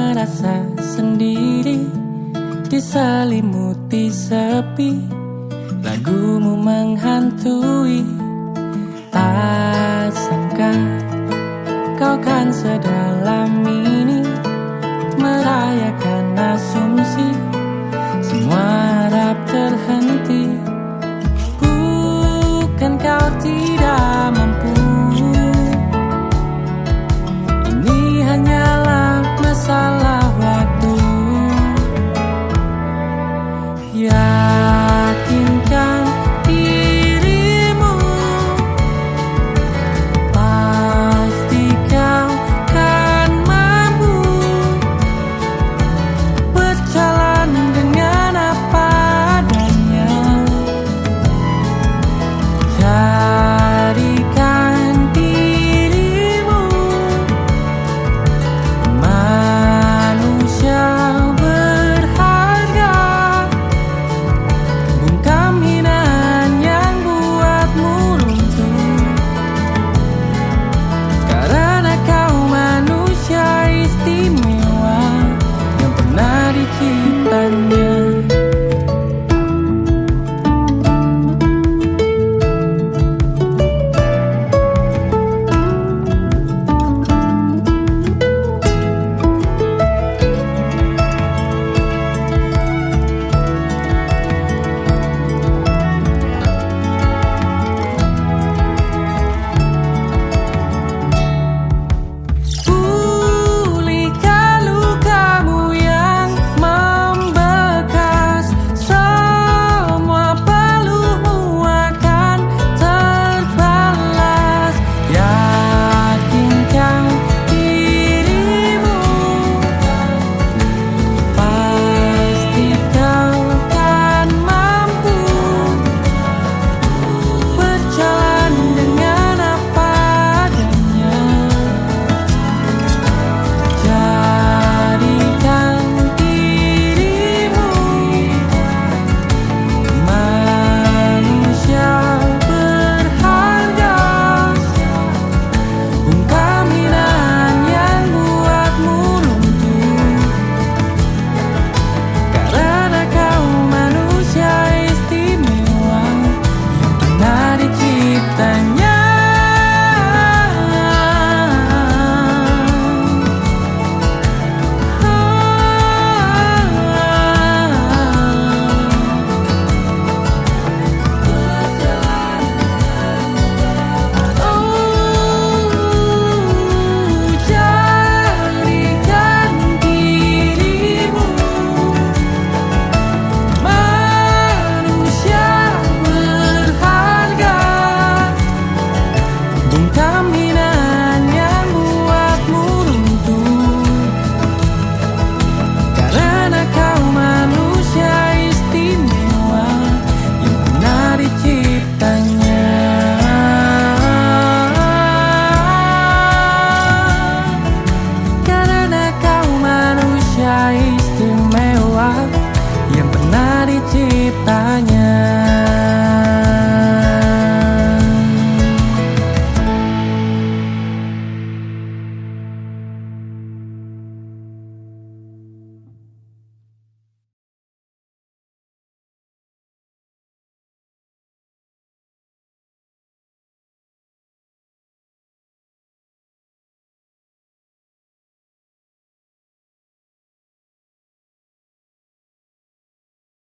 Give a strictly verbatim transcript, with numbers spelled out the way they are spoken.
merasa sendiri, diselimuti sepi, lagumu menghantui. Tak sangka kau kan sedalam ini, merayakan asumsi, semua harap terhenti. Bukan kau tidak mampu, ini hanyalah masalah waktu. Yakinkan dirimu, pasti kau kan mampu berjalan dengan apa adanya. Jadikan dirimu manusia berharga, bungkam hinaan yang buatmu runtuh, karena kau manusia istimewa yang pernah diciptanya. Istimewa yang pernah diciptanya.